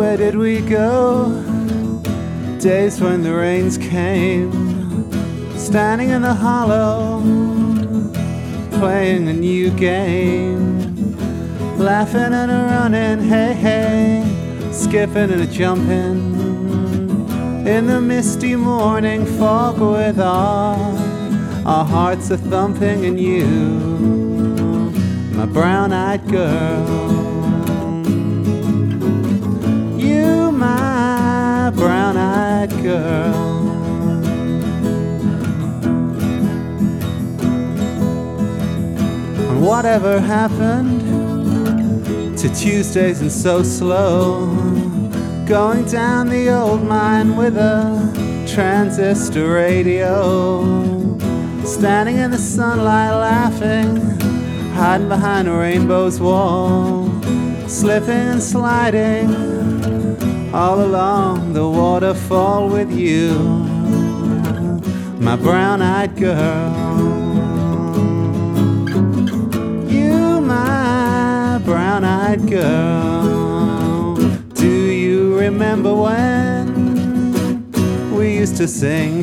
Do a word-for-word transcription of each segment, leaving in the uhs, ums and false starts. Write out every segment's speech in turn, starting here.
where did we go? Days when the rains came, standing in the hollow, playing a new game, laughing and a running, hey hey, skipping and a jumping, in the misty morning fog with all our hearts are thumping, and you, my brown-eyed girl, you, my brown-eyed girl. And whatever happened to Tuesdays and so slow, going down the old mine with a transistor radio, standing in the sunlight laughing, hiding behind a rainbow's wall, slipping and sliding all along the waterfall with you, my brown-eyed girl, you, my brown-eyed girl. Do you remember when we used to sing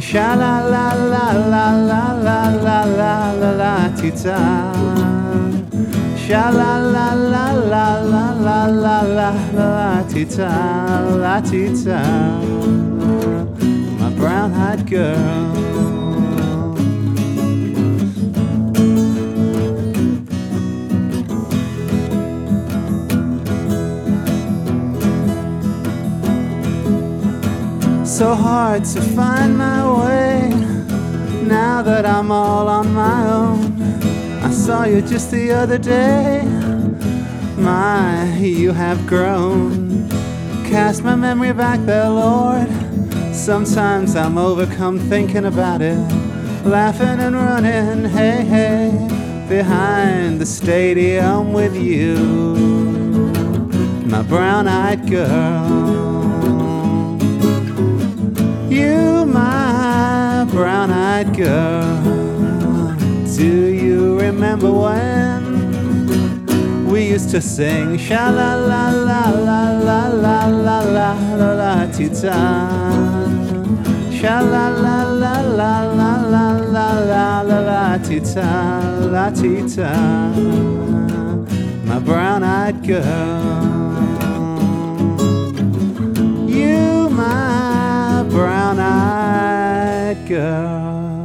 sha-la-la-la-la-la-la-la-la-la-la-la-ti-ta, sha-la-la-la-la-la-la-la-la-la-ti-ta, la-ti-ta, my brown-eyed girl. So hard to find my way, now that I'm all on my own. I saw you just the other day, my, you have grown. Cast my memory back there, Lord. Sometimes I'm overcome thinking about it, laughing and running, hey, hey, behind the stadium with you, my brown-eyed girl. You, my brown-eyed girl. Do you remember when we used to sing sha-la-la-la-la-la-la-la-la-la-la-ti-ta, sha-la-la-la-la-la-la-la-la-la-ti-ta, la-ti-ta, my brown-eyed girl. You, my brown-eyed girl.